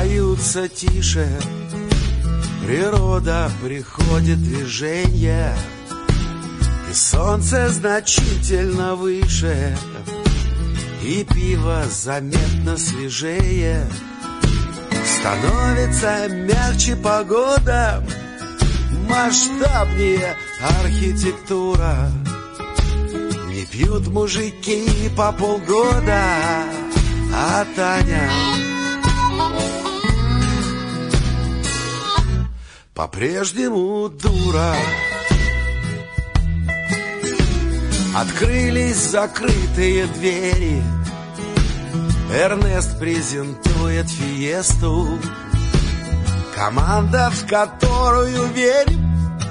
смеются тише, природа приходит в движение, и солнце значительно выше, и пиво заметно свежее. Становится мягче погода, масштабнее архитектура. Не пьют мужики по полгода, а Таня по-прежнему дура. Открылись закрытые двери, Эрнест презентует фиесту. Команда, в которую верим,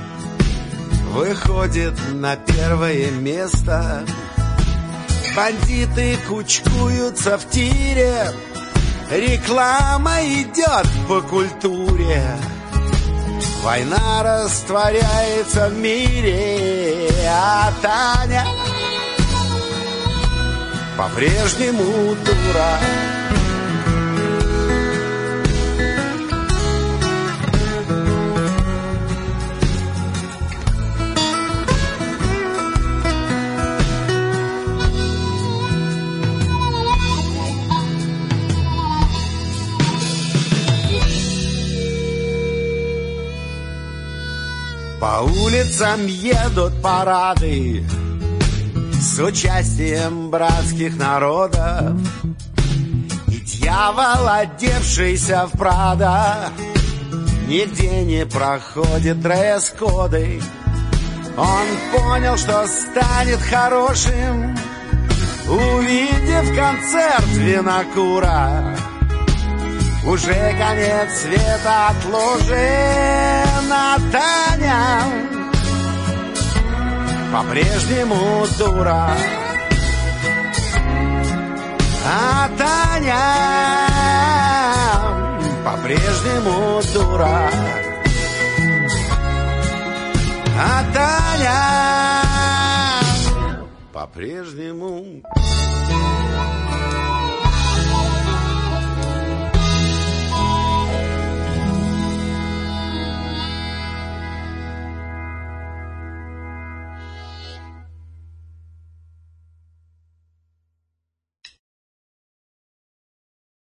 выходит на первое место. Бандиты кучкуются в тире, реклама идет по культуре. Война растворяется в мире, а Таня по-прежнему дура. По улицам едут парады с участием братских народов, и дьявол, одевшийся в Прадо, нигде не проходит дресс-коды. Он понял, что станет хорошим, увидев концерт Винокура. Уже конец света отложен, а Таня по-прежнему дура. А Таня по-прежнему дура. А Таня по-прежнему